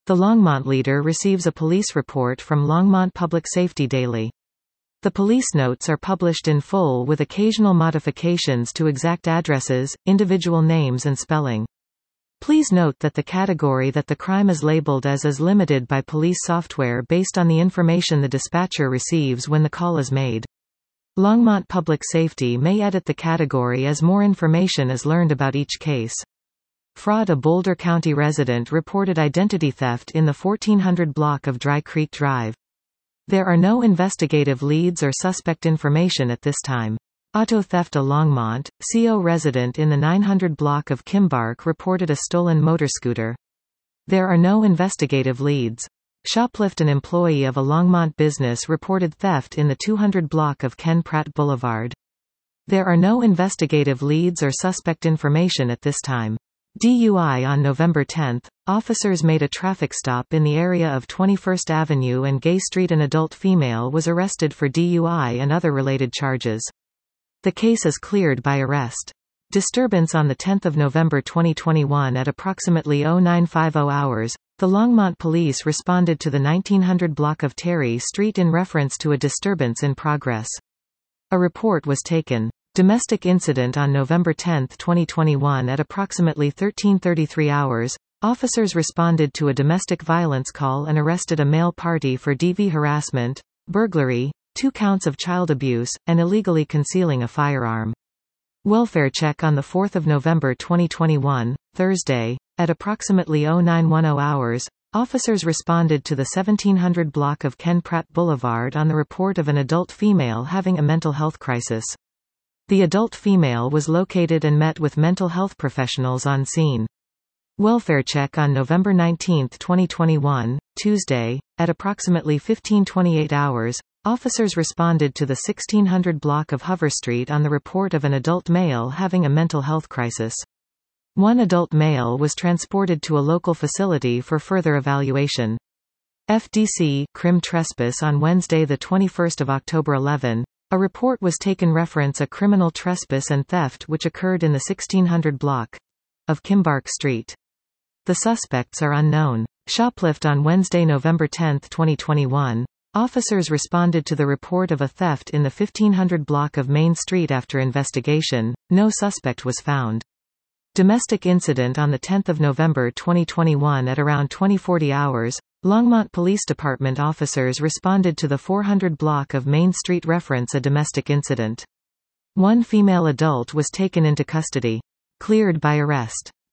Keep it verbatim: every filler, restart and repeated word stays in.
The Longmont leader receives a police report from Longmont Public Safety Daily. The police notes are published in full with occasional modifications to exact addresses, individual names and spelling. Please note that the category that the crime is labeled as is limited by police software based on the information the dispatcher receives when the call is made. Longmont Public Safety may edit the category as more information is learned about each case. Fraud. A Boulder County resident reported identity theft in the fourteen hundred block of Dry Creek Drive. There are no investigative leads or suspect information at this time. Auto theft. A Longmont, C O resident in the nine hundred block of Kimbark reported a stolen motorscooter. There are no investigative leads. Shoplift. An employee of a Longmont business reported theft in the two hundred block of Ken Pratt Boulevard. There are no investigative leads or suspect information at this time. D U I. On November tenth, officers made a traffic stop in the area of twenty-first Avenue and Gay Street. An adult female was arrested for D U I and other related charges. The case is cleared by arrest. Disturbance. On the tenth of November twenty twenty-one at approximately oh nine fifty hours, the Longmont police responded to the nineteen hundred block of Terry Street in reference to a disturbance in progress. A report was taken. Domestic incident. On November tenth twenty twenty-one at approximately thirteen thirty-three hours, officers responded to a domestic violence call and arrested a male party for D V harassment, burglary, two counts of child abuse, and illegally concealing a firearm. Welfare check. On the fourth of November twenty twenty-one, Thursday, at approximately oh nine ten hours, officers responded to the seventeen hundred block of Ken Pratt Boulevard on the report of an adult female having a mental health crisis. The adult female was located and met with mental health professionals on scene. Welfare check. On November nineteenth twenty twenty-one, Tuesday, at approximately fifteen twenty-eight hours, officers responded to the sixteen hundred block of Hover Street on the report of an adult male having a mental health crisis. One adult male was transported to a local facility for further evaluation. F D C Crim Trespass. On Wednesday the twenty-first of October eleven, a report was taken reference a criminal trespass and theft which occurred in the sixteen hundred block of Kimbark Street. The suspects are unknown. Shoplift. On Wednesday November tenth twenty twenty-one, officers responded to the report of a theft in the fifteen hundred block of Main Street. After investigation, no suspect was found. Domestic incident. On the tenth of November twenty twenty-one at around twenty forty hours, Longmont Police Department officers responded to the four hundred block of Main Street reference a domestic incident. One female adult was taken into custody. Cleared by arrest.